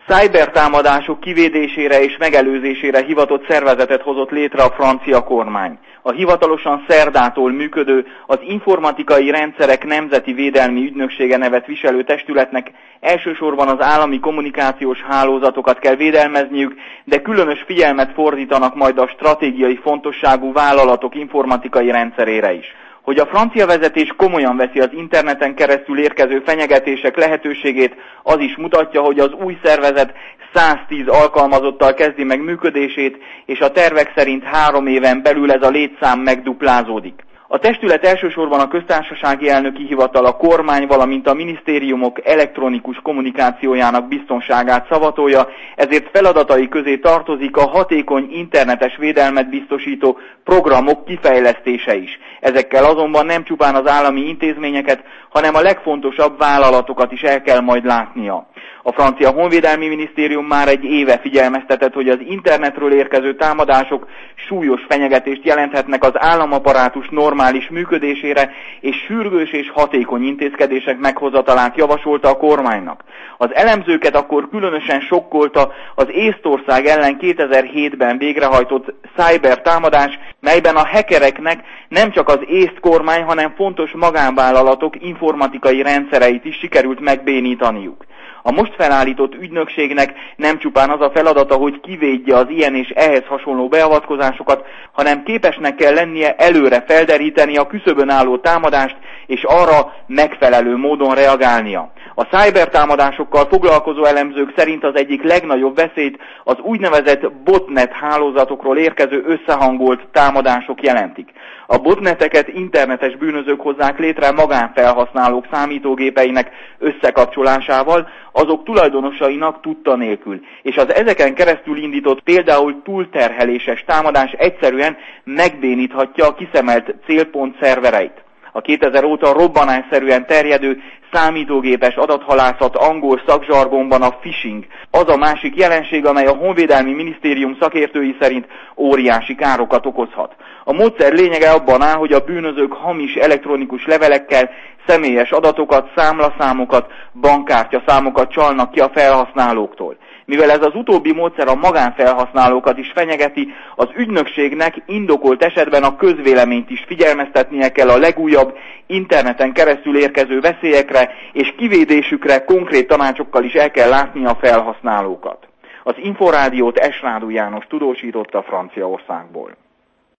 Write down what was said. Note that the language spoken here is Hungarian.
Cybertámadások kivédésére és megelőzésére hivatott szervezetet hozott létre a francia kormány. A hivatalosan szerdától működő, az Informatikai Rendszerek Nemzeti Védelmi Ügynöksége nevet viselő testületnek elsősorban az állami kommunikációs hálózatokat kell védelmezniük, de különös figyelmet fordítanak majd a stratégiai fontosságú vállalatok informatikai rendszerére is. Hogy a francia vezetés komolyan veszi az interneten keresztül érkező fenyegetések lehetőségét, az is mutatja, hogy az új szervezet 110 alkalmazottal kezdi meg működését, és a tervek szerint 3 éven belül ez a létszám megduplázódik. A testület elsősorban a köztársasági elnöki hivatal, a kormány, valamint a minisztériumok elektronikus kommunikációjának biztonságát szavatolja, ezért feladatai közé tartozik a hatékony internetes védelmet biztosító programok kifejlesztése is. Ezekkel azonban nem csupán az állami intézményeket, hanem a legfontosabb vállalatokat is el kell majd látnia. A francia honvédelmi minisztérium már egy éve figyelmeztetett, hogy az internetről érkező támadások súlyos fenyegetést jelenthetnek az államaparátus normális működésére, és sürgős és hatékony intézkedések meghozatalát javasolta a kormánynak. Az elemzőket akkor különösen sokkolta az Észtország ellen 2007-ben végrehajtott cybertámadás, melyben a hackereknek nem csak az észt kormány, hanem fontos magánvállalatok informatikai rendszereit is sikerült megbénítaniuk. A most felállított ügynökségnek nem csupán az a feladata, hogy kivédje az ilyen és ehhez hasonló beavatkozásokat, hanem képesnek kell lennie előre felderíteni a küszöbön álló támadást, és arra megfelelő módon reagálnia. A cybertámadásokkal foglalkozó elemzők szerint az egyik legnagyobb veszélyt az úgynevezett botnet hálózatokról érkező összehangolt támadások jelentik. A botneteket internetes bűnözők hozzák létre magánfelhasználók számítógépeinek összekapcsolásával, azok tulajdonosainak tudta nélkül, és az ezeken keresztül indított például túlterheléses támadás egyszerűen megbéníthatja a kiszemelt célpont szervereit. A 2000 óta robbanásszerűen terjedő számítógépes adathalászat angol szakzsargonban a phishing, az a másik jelenség, amely a Honvédelmi Minisztérium szakértői szerint óriási károkat okozhat. A módszer lényege abban áll, hogy a bűnözők hamis elektronikus levelekkel személyes adatokat, számlaszámokat, bankkártyaszámokat csalnak ki a felhasználóktól. Mivel ez az utóbbi módszer a magánfelhasználókat is fenyegeti, az ügynökségnek indokolt esetben a közvéleményt is figyelmeztetnie kell a legújabb interneten keresztül érkező veszélyekre, és kivédésükre konkrét tanácsokkal is el kell látnia a felhasználókat. Az Inforádiót Esrádú János tudósította Franciaországból.